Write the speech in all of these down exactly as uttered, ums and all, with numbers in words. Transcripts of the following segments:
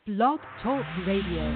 Blog Talk Radio.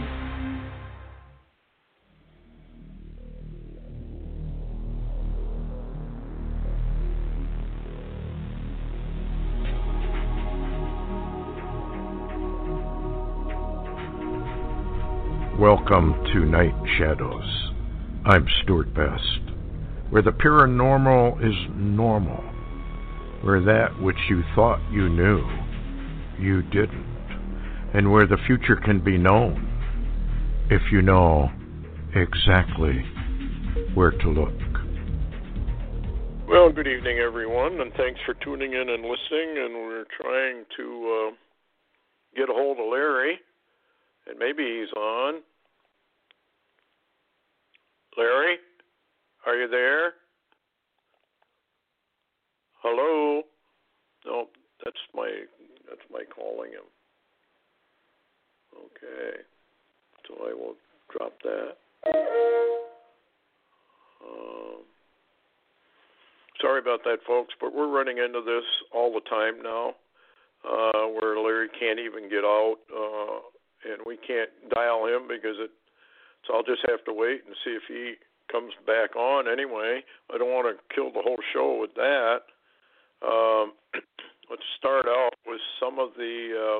Welcome to Night Shadows. I'm Stuart Best, where the paranormal is normal, where that which you thought you knew, you didn't, and where the future can be known if you know exactly where to look. Well, good evening, everyone, and thanks for tuning in and listening, and we're trying to uh, get a hold of Larry. And maybe he's on. Larry, are you there? Hello? No, that's my that's my calling him. Okay, so I will drop that. Um, sorry about that, folks, but we're running into this all the time now, uh, where Larry can't even get out. Uh, And we can't dial him because it. So I'll just have to wait and see if he comes back on anyway. I don't want to kill the whole show with that. Um, let's start out with some of the uh,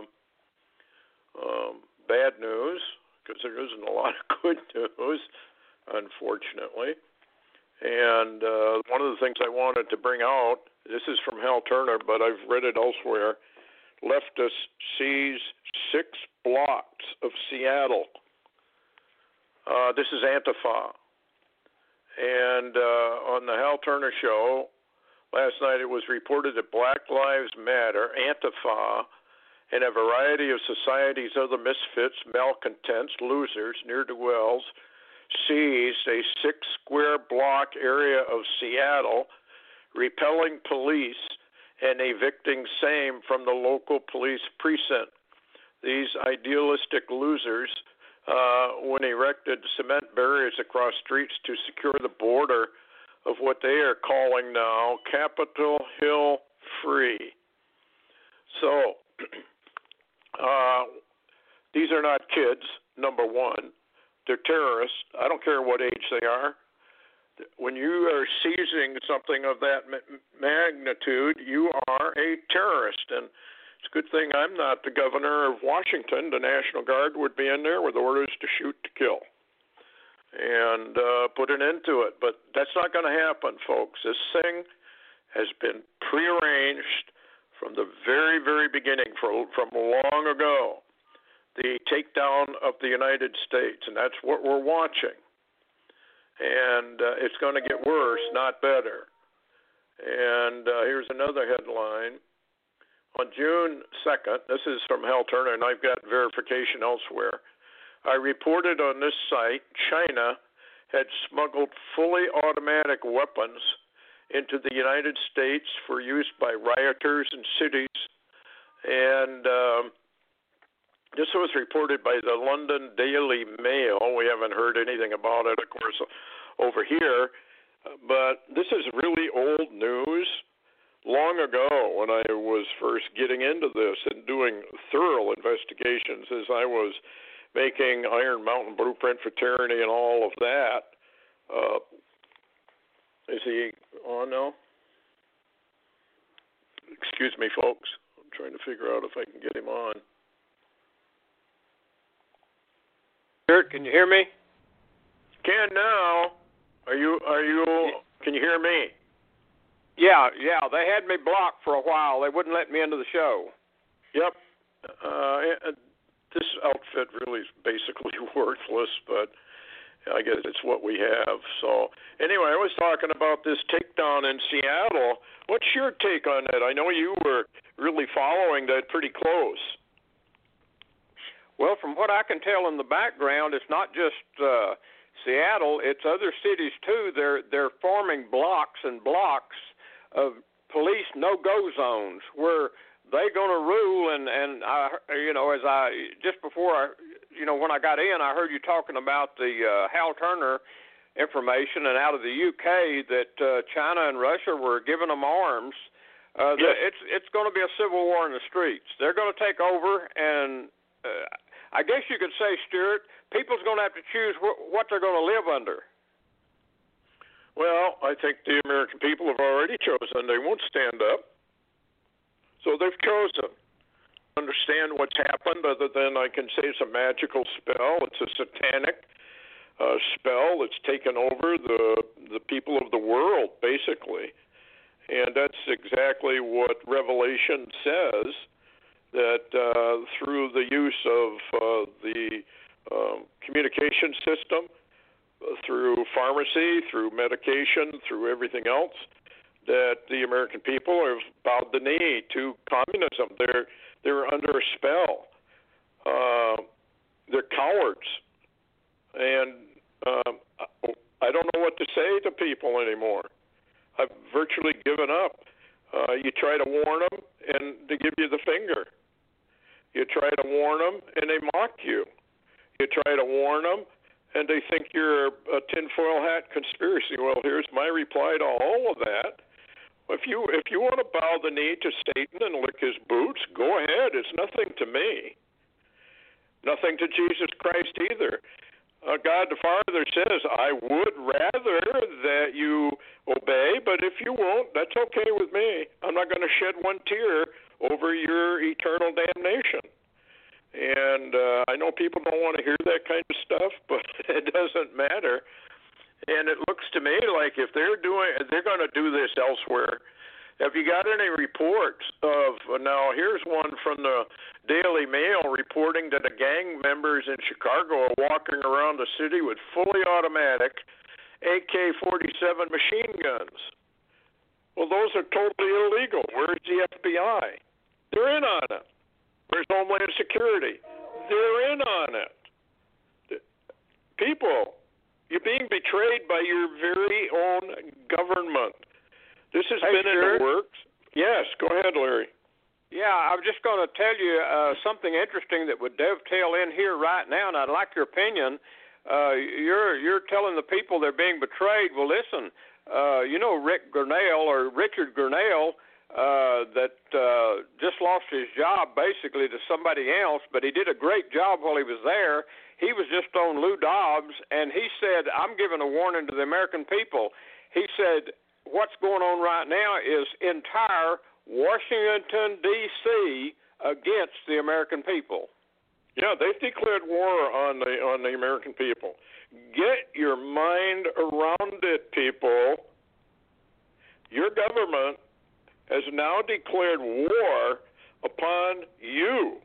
um, bad news, because there isn't a lot of good news, unfortunately. And uh, one of the things I wanted to bring out, this is from Hal Turner, but I've read it elsewhere. Leftist seize six blocks of Seattle. Uh, this is Antifa. And uh, on the Hal Turner show last night, it was reported that Black Lives Matter, Antifa, and a variety of society's other misfits, malcontents, losers, ne'er-do-wells, seized a six-square block area of Seattle, repelling police and evicting same from the local police precinct. These idealistic losers, uh, when erected cement barriers across streets to secure the border of what they are calling now Capitol Hill free. So, uh, these are not kids, number one. They're terrorists. I don't care what age they are. When you are seizing something of that magnitude, you are a terrorist. And it's a good thing I'm not the governor of Washington. The National Guard would be in there with orders to shoot to kill and uh, put an end to it. But that's not going to happen, folks. This thing has been prearranged from the very, very beginning, for, from long ago, the takedown of the United States. And that's what we're watching. And uh, it's going to get worse, not better. And uh, here's another headline. On June second, this is from Hal Turner, and I've got verification elsewhere. I reported on this site China had smuggled fully automatic weapons into the United States for use by rioters in cities. And um, this was reported by the London Daily Mail. We haven't heard anything about it, of course, over here. But this is really old news. Long ago, when I was first getting into this and doing thorough investigations as I was making Iron Mountain Blueprint for Tyranny and all of that. Uh, is he on now? Excuse me, folks. I'm trying to figure out if I can get him on. Kurt, can you hear me? Can now. Are you, are you, can you hear me? Yeah, yeah. They had me blocked for a while. They wouldn't let me into the show. Yep. Uh, this outfit really is basically worthless, but I guess it's what we have. So anyway, I was talking about this takedown in Seattle. What's your take on that? I know you were really following that pretty close. Well, from what I can tell in the background, it's not just uh, Seattle; it's other cities too. They're they're forming blocks and blocks of police no-go zones where they're going to rule. And and I, you know, as I just before I, you know, when I got in, I heard you talking about the uh, Hal Turner information, and out of the U K that uh, China and Russia were giving them arms. Uh, yes. It's it's going to be a civil war in the streets. They're going to take over, and uh, I guess you could say, Stuart, people's going to have to choose wh- what they're going to live under. Well, I think the American people have already chosen. They won't stand up. So they've chosen. Understand what's happened other than I can say it's a magical spell. It's a satanic uh, spell that's taken over the the people of the world, basically. And that's exactly what Revelation says, that uh, through the use of uh, the um, communication system, through pharmacy, through medication, through everything else, that the American people have bowed the knee to communism. They're they're under a spell. Uh, they're cowards, and um, I don't know what to say to people anymore. I've virtually given up. Uh, you try to warn them, and they give you the finger. You try to warn them, and they mock you. You try to warn them, and they think you're a tinfoil hat conspiracy. Well, here's my reply to all of that. If you if you want to bow the knee to Satan and lick his boots, go ahead. It's nothing to me. Nothing to Jesus Christ either. Uh, God the Father says, I would rather that you obey, but if you won't, that's okay with me. I'm not going to shed one tear over your eternal damnation. And uh, I know people don't want to hear that kind of stuff, but it doesn't matter. And it looks to me like if they're doing, they're going to do this elsewhere. Have you got any reports of, now here's one from the Daily Mail reporting that the gang members in Chicago are walking around the city with fully automatic A K forty-seven machine guns. Well, those are totally illegal. Where's the F B I? They're in on it. Where's Homeland Security? They're in on it. People, you're being betrayed by your very own government. This has hey, been sure. in the works. Yes, go ahead, Larry. Yeah, I'm just going to tell you uh, something interesting that would dovetail in here right now, and I'd like your opinion. Uh, you're you're telling the people they're being betrayed. Well, listen, uh, you know Rick Gurnale or Richard Gurnale uh, that uh, just lost his job basically to somebody else, but he did a great job while he was there. He was just on Lou Dobbs, and he said, I'm giving a warning to the American people. He said, what's going on right now is entire Washington, D C against the American people. Yeah, they've declared war on the on the American people. Get your mind around it, people. Your government has now declared war upon you.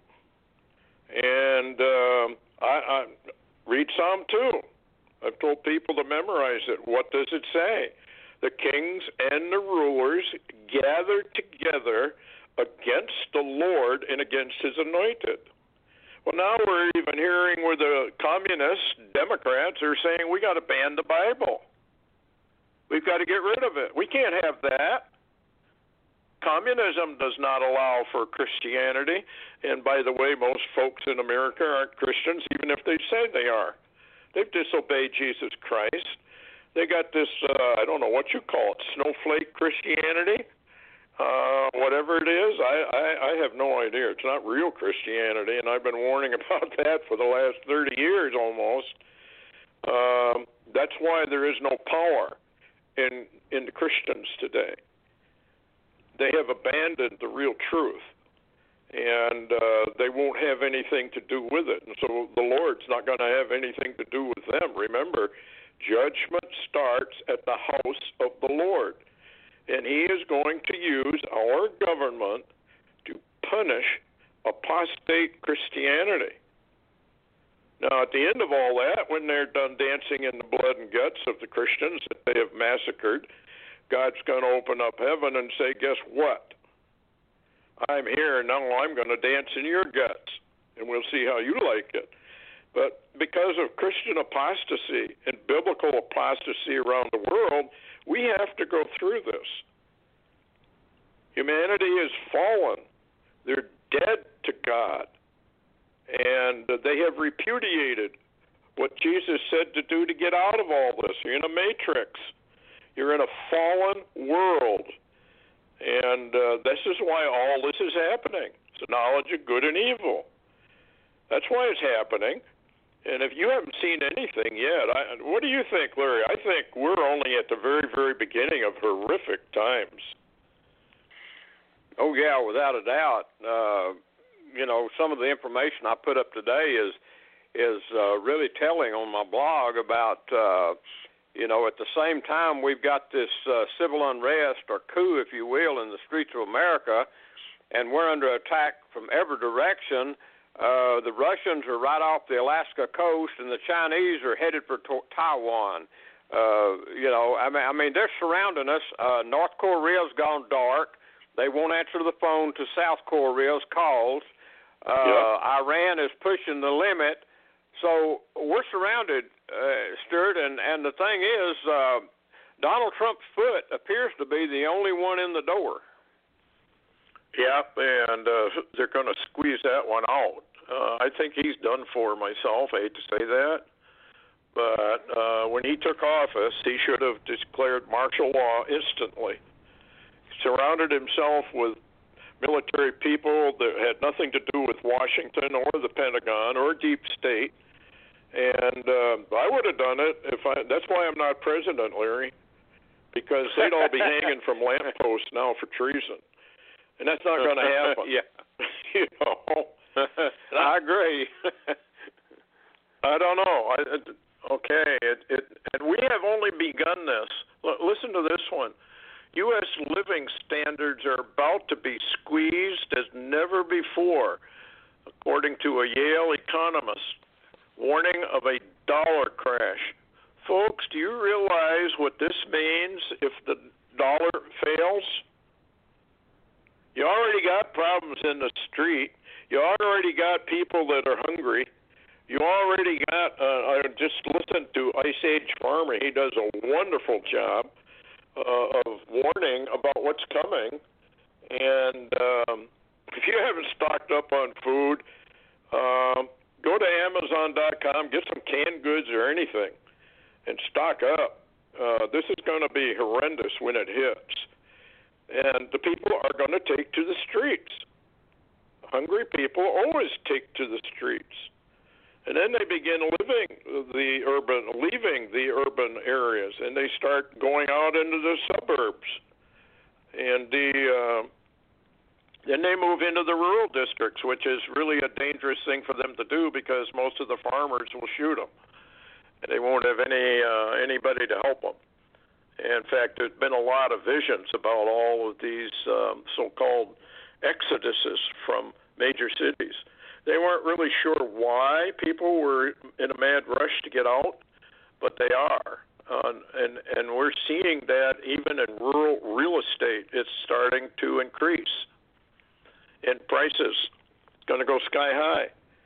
And um, I, I read Psalm two. I've told people to memorize it. What does it say? The kings and the rulers gathered together against the Lord and against his anointed. Well, now we're even hearing where the communists, Democrats, are saying we got to ban the Bible. We've got to get rid of it. We can't have that. Communism does not allow for Christianity. And by the way, most folks in America aren't Christians, even if they say they are. They've disobeyed Jesus Christ. They got this, uh, I don't know what you call it, snowflake Christianity, uh, whatever it is. I, I, I have no idea. It's not real Christianity, and I've been warning about that for the last thirty years almost. Um, that's why there is no power in in the Christians today. They have abandoned the real truth, and uh, they won't have anything to do with it. And so the Lord's not going to have anything to do with them. Remember, judgment starts at the house of the Lord, and he is going to use our government to punish apostate Christianity. Now, at the end of all that, when they're done dancing in the blood and guts of the Christians that they have massacred, God's going to open up heaven and say, guess what? I'm here, now I'm going to dance in your guts, and we'll see how you like it. But because of Christian apostasy and biblical apostasy around the world, we have to go through this. Humanity is fallen. They're dead to God. And they have repudiated what Jesus said to do to get out of all this. You're in a matrix. You're in a fallen world. And uh, this is why all this is happening. It's the knowledge of good and evil. That's why it's happening. And if you haven't seen anything yet, I, what do you think, Larry? I think we're only at the very, very beginning of horrific times. Oh, yeah, without a doubt. Uh, you know, some of the information I put up today is is uh, really telling on my blog about, uh, you know, at the same time we've got this uh, civil unrest or coup, if you will, in the streets of America, and we're under attack from every direction. Uh, the Russians are right off the Alaska coast, and the Chinese are headed for to- Taiwan. Uh, you know, I mean, I mean, they're surrounding us. Uh, North Korea's gone dark. They won't answer the phone to South Korea's calls. Uh, yep. Iran is pushing the limit. So we're surrounded, uh, Stuart, and, and the thing is, uh, Donald Trump's foot appears to be the only one in the door. Yeah, and uh, they're going to squeeze that one out. Uh, I think he's done for myself. I hate to say that. But uh, when he took office, he should have declared martial law instantly. He surrounded himself with military people that had nothing to do with Washington or the Pentagon or deep state. And uh, I would have done it if I. That's why I'm not president, Larry, because they'd all be hanging from lampposts now for treason, and that's not going to happen. Yeah, you know. I agree. I don't know. I, it, okay, it, it, and we have only begun this. L- listen to this one. U S living standards are about to be squeezed as never before, according to a Yale economist. Warning of a dollar crash. Folks, do you realize what this means if the dollar fails? You already got problems in the street. You already got people that are hungry. You already got, uh, I just listened to Ice Age Farmer. He does a wonderful job uh, of warning about what's coming. And um, if you haven't stocked up on food, um, go to Amazon dot com, get some canned goods or anything, and stock up. Uh, this is going to be horrendous when it hits. And the people are going to take to the streets. Hungry people always take to the streets. And then they begin living the urban, leaving the urban areas, and they start going out into the suburbs. And the... Uh, Then they move into the rural districts, which is really a dangerous thing for them to do because most of the farmers will shoot them. And they won't have any uh, anybody to help them. In fact, there's been a lot of visions about all of these um, so-called exoduses from major cities. They weren't really sure why people were in a mad rush to get out, but they are. Uh, and, and we're seeing that even in rural real estate, it's starting to increase. And prices going to go sky high.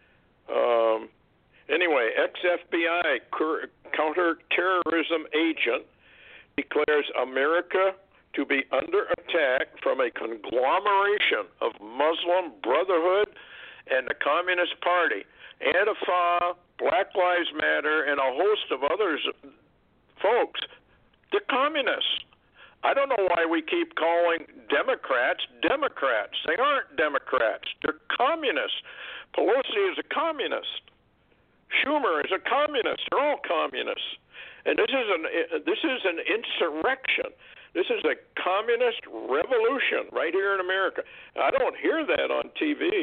Um, anyway, ex-F B I cur- counterterrorism agent declares America to be under attack from a conglomeration of Muslim Brotherhood and the Communist Party, Antifa, Black Lives Matter, and a host of others. Folks, the communists. I don't know why we keep calling Democrats Democrats. They aren't Democrats. They're communists. Pelosi is a communist. Schumer is a communist. They're all communists. And this is an this is an insurrection. This is a communist revolution right here in America. I don't hear that on T V.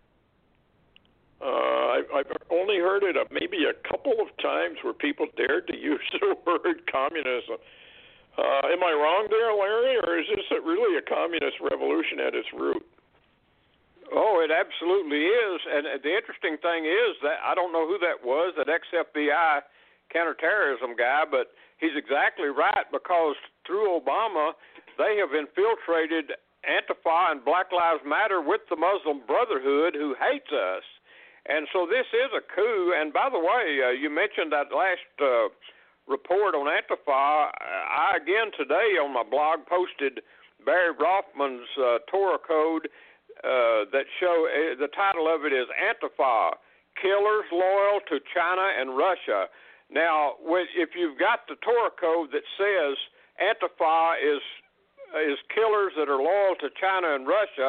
Uh, I, I've only heard it maybe a couple of times where people dared to use the word communism. Uh, am I wrong there, Larry, or is this really a communist revolution at its root? Oh, it absolutely is. And the interesting thing is that I don't know who that was, that ex-F B I counterterrorism guy, but he's exactly right because through Obama, they have infiltrated Antifa and Black Lives Matter with the Muslim Brotherhood who hates us. And so this is a coup. And by the way, uh, you mentioned that last uh, report on Antifa. I, again, today on my blog posted Barry Rothman's uh, Torah code uh, that show, uh, the title of it is Antifa, Killers Loyal to China and Russia. Now, if you've got the Torah code that says Antifa is is killers that are loyal to China and Russia,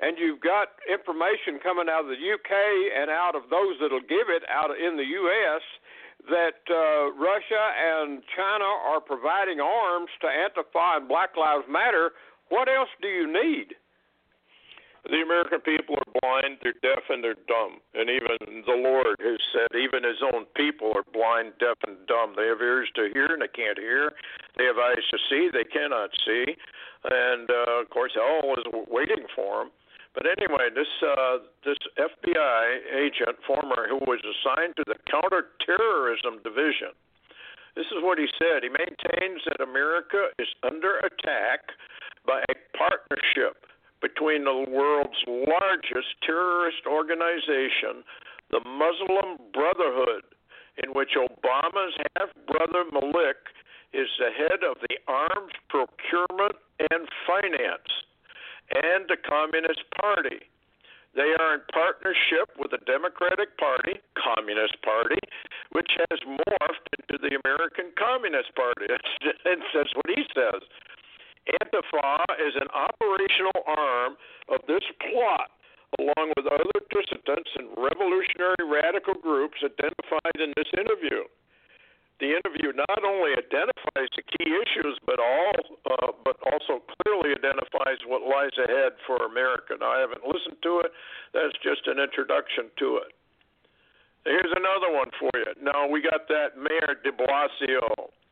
and you've got information coming out of the U K and out of those that'll give it out in the U S that uh, Russia and China are providing arms to Antifa and Black Lives Matter. What else do you need? The American people are blind, they're deaf, and they're dumb. And even the Lord has said even his own people are blind, deaf, and dumb. They have ears to hear, and they can't hear. They have eyes to see, they cannot see. And, uh, of course, hell is waiting for them. But anyway, this uh, this F B I agent, former, who was assigned to the Counterterrorism Division, this is what he said. He maintains that America is under attack by a partnership between the world's largest terrorist organization, the Muslim Brotherhood, in which Obama's half-brother Malik is the head of the arms procurement and finance, and the Communist Party. They are in partnership with the Democratic Party, Communist Party, which has morphed into the American Communist Party. That's, that's what he says. Antifa is an operational arm of this plot, along with other dissidents and revolutionary radical groups identified in this interview. The interview not only identifies the key issues, but all, uh, but also clearly identifies what lies ahead for America. Now, I haven't listened to it. That's just an introduction to it. Here's another one for you. Now, we got that Mayor de Blasio.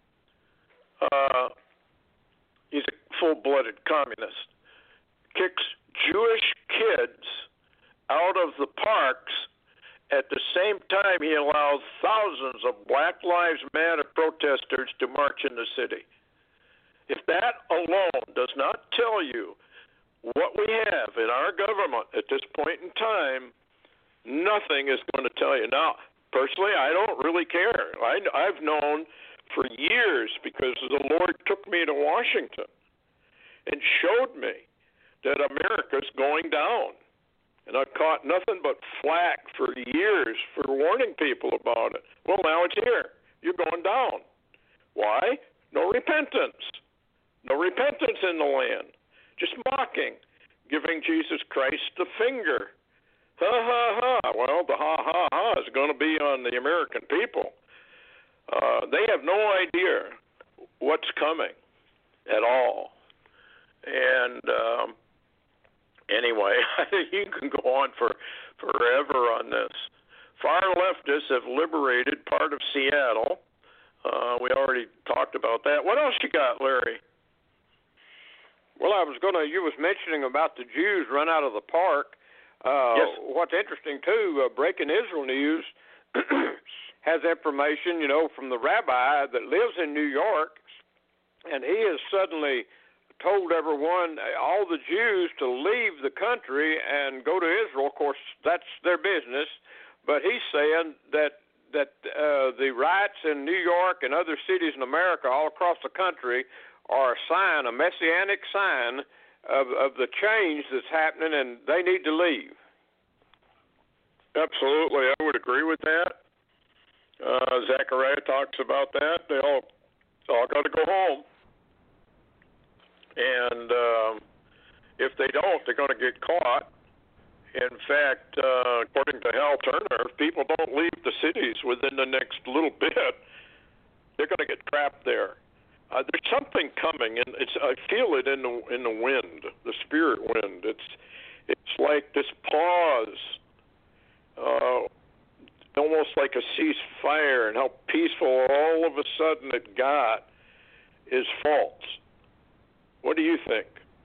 Uh, he's a full-blooded communist. Kicks Jewish kids out of the parks. At the same time, he allows thousands of Black Lives Matter protesters to march in the city. If that alone does not tell you what we have in our government at this point in time, nothing is going to tell you. Now, personally, I don't really care. I, I've known for years, because the Lord took me to Washington and showed me that America's going down. And I've caught nothing but flack for years for warning people about it. Well, now it's here. You're going down. Why? No repentance. No repentance in the land. Just mocking, giving Jesus Christ the finger. Ha, ha, ha. Well, the ha, ha, ha is going to be on the American people. Uh, they have no idea what's coming at all. And... Um, Anyway, you can go on for forever on this. Far leftists have liberated part of Seattle. Uh, we already talked about that. What else you got, Larry? Well, I was going to, you was mentioning about the Jews run out of the park. Uh, yes. What's interesting, too, uh, Breaking Israel News has information, you know, from the rabbi that lives in New York, and he has suddenly told everyone, all the Jews, to leave the country and go to Israel. Of course, that's their business. But he's saying that that uh, the riots in New York and other cities in America all across the country are a sign, a messianic sign of, of the change that's happening, and they need to leave. Absolutely. I would agree with that. Uh, Zechariah talks about that. They all, all got to go home. And um, if they don't, they're going to get caught. In fact, uh, according to Hal Turner, if people don't leave the cities within the next little bit, they're going to get trapped there. Uh, there's something coming, and it's I feel it in the in the wind, the spirit wind. It's it's like this pause, uh, almost like a ceasefire, and how peaceful all of a sudden it got is false. What do you think?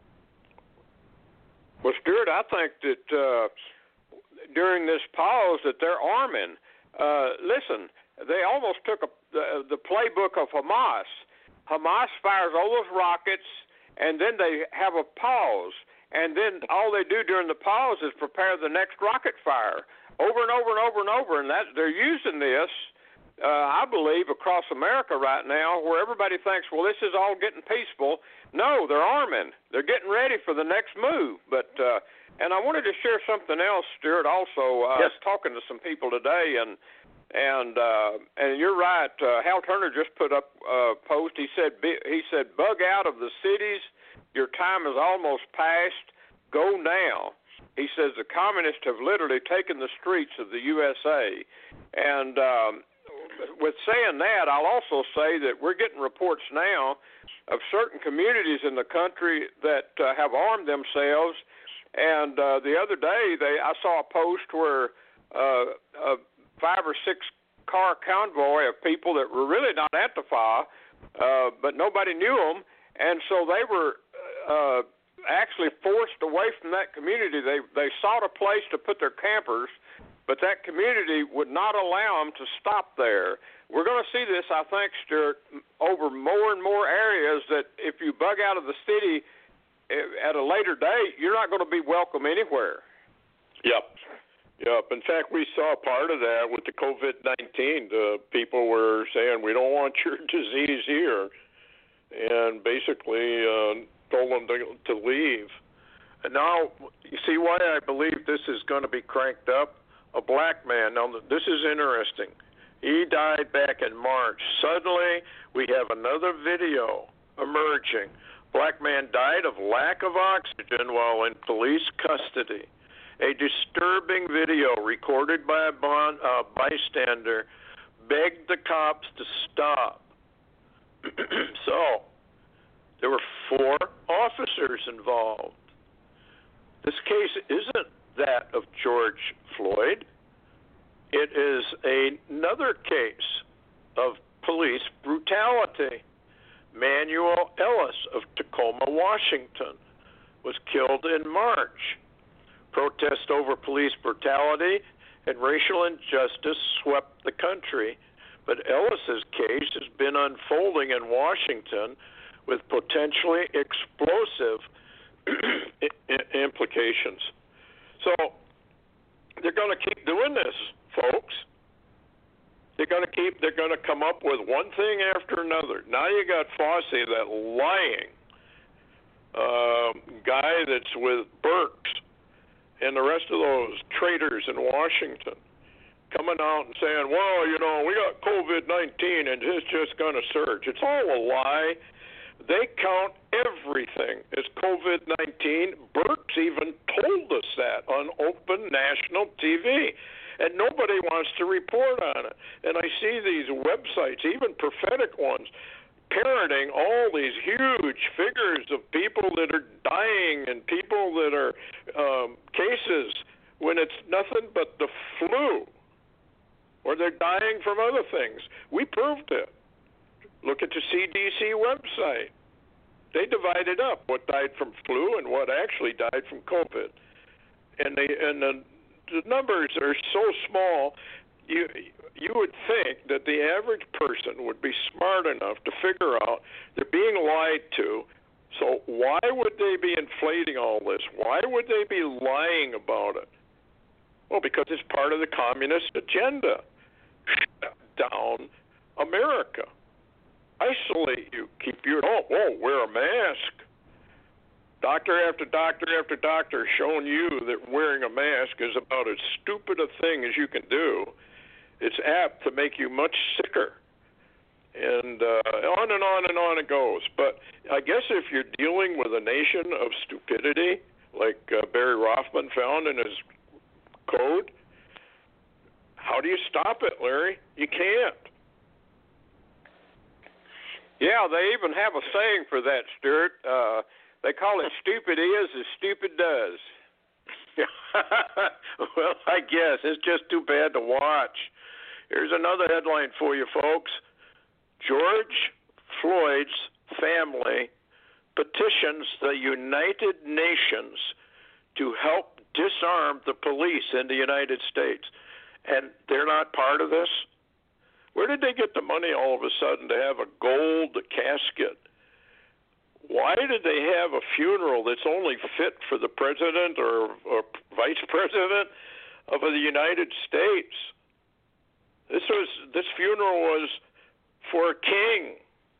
Well, Stuart, I think that uh, during this pause that they're arming. Uh, listen, they almost took a, the, the playbook of Hamas. Hamas fires all those rockets, and then they have a pause. And then all they do during the pause is prepare the next rocket fire over and over and over and over. And that they're using this, uh, I believe, across America right now, where everybody thinks, well, this is all getting peaceful. No, they're arming. They're getting ready for the next move. But uh, and I wanted to share something else, Stuart. Also, uh, yes. I was talking to some people today, and and uh, and you're right. Uh, Hal Turner just put up a post. He said he said bug out of the cities. Your time is almost past. Go now. He says the communists have literally taken the streets of the U S A. And um, with saying that, I'll also say that we're getting reports now of certain communities in the country that uh, have armed themselves. And uh, the other day, they I saw a post where uh, a five or six car convoy of people that were really not Antifa, uh, but nobody knew them, and so they were uh, actually forced away from that community. They they sought a place to put their campers, but that community would not allow them to stop there. We're going to see this, I think, Stuart, over more and more areas, that if you bug out of the city at a later date, you're not going to be welcome anywhere. Yep. Yep. In fact, we saw part of that with the COVID nineteen. The people were saying, we don't want your disease here, and basically uh, told them to, to leave. And now, you see why I believe this is going to be cranked up? A black man. Now, this is interesting. He died back in March. Suddenly, we have another video emerging. Black man died of lack of oxygen while in police custody. A disturbing video recorded by a bond, uh, bystander begged the cops to stop. So, there were four officers involved. This case isn't that of George Floyd. It is another case of police brutality. Manuel Ellis of Tacoma, Washington, was killed in March. Protest over police brutality and racial injustice swept the country, but Ellis's case has been unfolding in Washington with potentially explosive implications. So they're going to keep doing this, folks. They're going to keep. They're going to come up with one thing after another. Now you got Fauci, that lying uh, guy that's with Birx, and the rest of those traitors in Washington, coming out and saying, well, you know, we got COVID nineteen and it's just going to surge. It's all a lie. They count everything as COVID nineteen. Birx even told us that on open national T V. And nobody wants to report on it. And I see these websites, even prophetic ones, parroting all these huge figures of people that are dying and people that are um, cases when it's nothing but the flu, or they're dying from other things. We proved it. Look at the C D C website. They divided up what died from flu and what actually died from COVID. And they and the The numbers are so small, you you would think that the average person would be smart enough to figure out they're being lied to. So why would they be inflating all this? Why would they be lying about it? Well, because it's part of the communist agenda. Shut down America. Isolate you. Keep your, oh, whoa, wear a mask. Doctor after doctor after doctor showing you that wearing a mask is about as stupid a thing as you can do. It's apt to make you much sicker. And uh, on and on and on it goes. But I guess if you're dealing with a nation of stupidity, like uh, Barry Rothman found in his code, how do you stop it, Larry? You can't. Yeah, they even have a saying for that, Stuart. Uh, They call it stupid is as stupid does. Well, I guess. It's just too bad to watch. Here's another headline for you, folks. George Floyd's family petitions the United Nations to help disarm the police in the United States. And they're not part of this? Where did they get the money all of a sudden to have a gold casket? Why did they have a funeral that's only fit for the president or, or vice president of the United States? This was this funeral was for a king.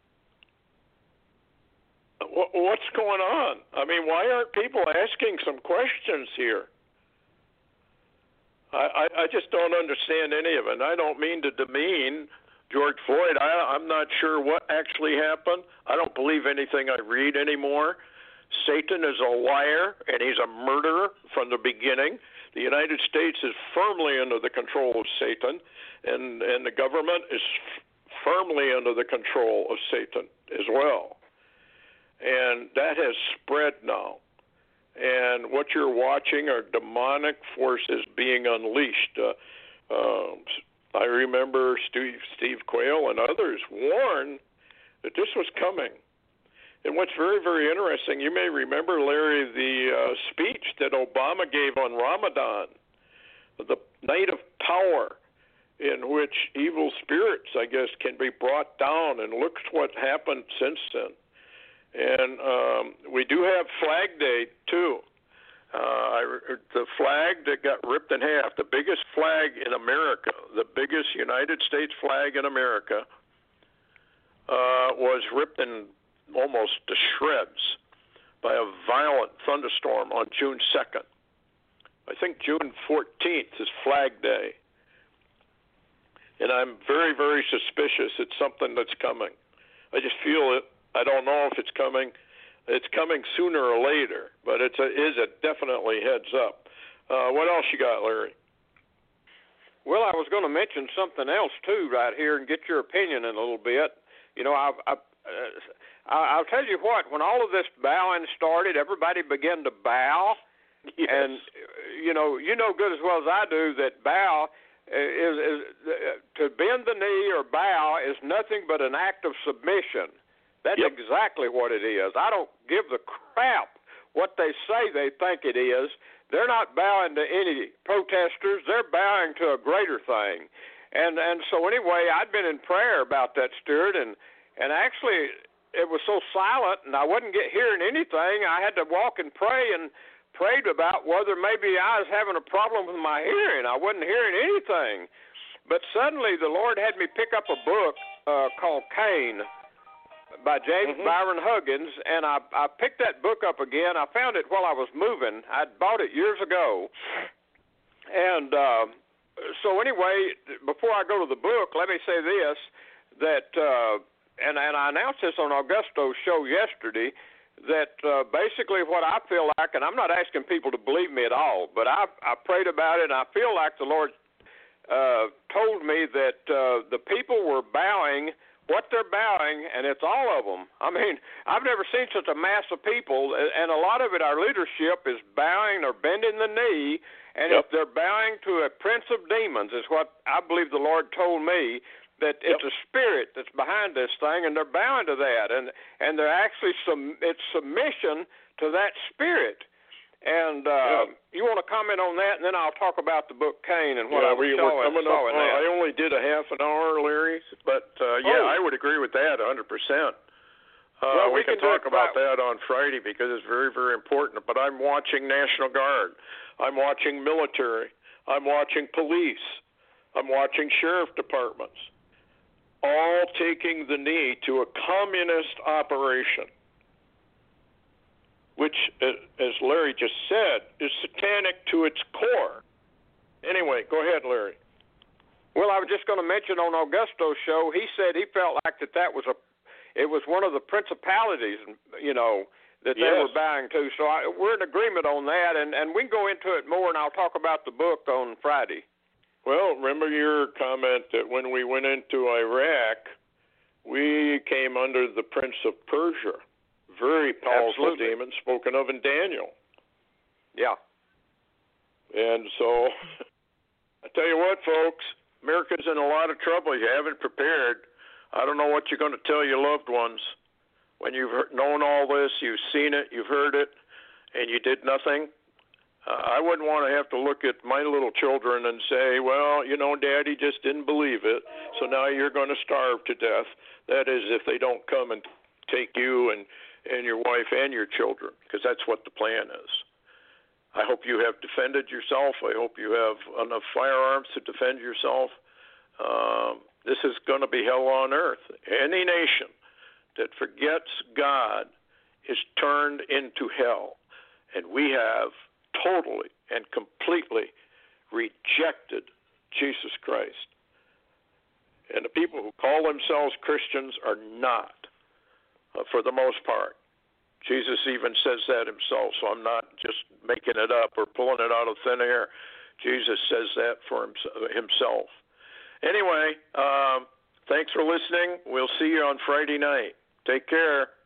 What's going on? I mean, why aren't people asking some questions here? I, I, I just don't understand any of it. And I don't mean to demean George Floyd. I, I'm not sure what actually happened. I don't believe anything I read anymore. Satan is a liar, and he's a murderer from the beginning. The United States is firmly under the control of Satan, and, and the government is f- firmly under the control of Satan as well. And that has spread now. And what you're watching are demonic forces being unleashed. Uh, uh, I remember Steve, Steve Quayle and others warned that this was coming. And what's very, very interesting, you may remember, Larry, the uh, speech that Obama gave on Ramadan, the night of power, in which evil spirits, I guess, can be brought down. And look what happened since then. And um, we do have Flag Day, too. Uh, I, the flag that got ripped in half, the biggest flag in America, the biggest United States flag in America, uh, was ripped in almost to shreds by a violent thunderstorm on June second. I think June fourteenth is Flag Day. And I'm very, very suspicious it's something that's coming. I just feel it. I don't know if it's coming. It's coming sooner or later, but it's a, is a definitely heads up. Uh, what else you got, Larry? Well, I was going to mention something else, too, right here and get your opinion in a little bit. You know, I've, I've, uh, I'll tell you what, when all of this bowing started, everybody began to bow. Yes. And, you know, you know good as well as I do that bow is, is uh, to bend the knee or bow is nothing but an act of submission. That's yep. exactly what it is. I don't give the crap what they say they think it is. They're not bowing to any protesters. They're bowing to a greater thing. And and so anyway, I'd been in prayer about that, Stuart, and, and actually it was so silent, and I wasn't get, hearing anything. I had to walk and pray and prayed about whether maybe I was having a problem with my hearing. I wasn't hearing anything. But suddenly the Lord had me pick up a book uh, called Cain, by James mm-hmm. Byron Huggins, and I, I picked that book up again. I found it while I was moving. I'd bought it years ago. And uh, so anyway, before I go to the book, let me say this, that, uh, and, and I announced this on Augusto's show yesterday, that uh, basically what I feel like, and I'm not asking people to believe me at all, but I, I prayed about it, and I feel like the Lord uh, told me that uh, the people were bowing what they're bowing, and it's all of them. I mean, I've never seen such a mass of people, and a lot of it, our leadership is bowing or bending the knee, and yep. if they're bowing to a prince of demons, is what I believe the Lord told me, that yep. it's a spirit that's behind this thing, and they're bowing to that, and and they're actually, sum, it's submission to that spirit. And uh, yeah. you want to comment on that, and then I'll talk about the book Cain and what yeah, I was we saw, were coming saw up, in uh, that. I only did a half an hour, Larry, but uh, yeah, oh. I would agree with that one hundred percent. Well, Uh, we, we can can talk about right. that on Friday because it's very, very important. But I'm watching National Guard. I'm watching military. I'm watching police. I'm watching sheriff departments, all taking the knee to a communist operation, which, as Larry just said, is satanic to its core. Anyway, go ahead, Larry. Well, I was just going to mention on Augusto's show, he said he felt like that that was a, it was one of the principalities, you know, that they yes. were bowing to. So I, we're in agreement on that, and, and we can go into it more, and I'll talk about the book on Friday. Well, remember your comment that when we went into Iraq, we came under the Prince of Persia. Very powerful Absolutely. demon spoken of in Daniel. Yeah. And so, I tell you what, folks, America's in a lot of trouble. You haven't prepared. I don't know what you're going to tell your loved ones when you've heard, known all this, you've seen it, you've heard it, and you did nothing. Uh, I wouldn't want to have to look at my little children and say, well, you know, Daddy just didn't believe it, so now you're going to starve to death. That is, if they don't come and take you and and your wife and your children, because that's what the plan is. I hope you have defended yourself. I hope you have enough firearms to defend yourself. Um, this is going to be hell on earth. Any nation that forgets God is turned into hell, and we have totally and completely rejected Jesus Christ. And the people who call themselves Christians are not. Uh, for the most part. Jesus even says that himself, so I'm not just making it up or pulling it out of thin air. Jesus says that for himself. Anyway, um, thanks for listening. We'll see you on Friday night. Take care.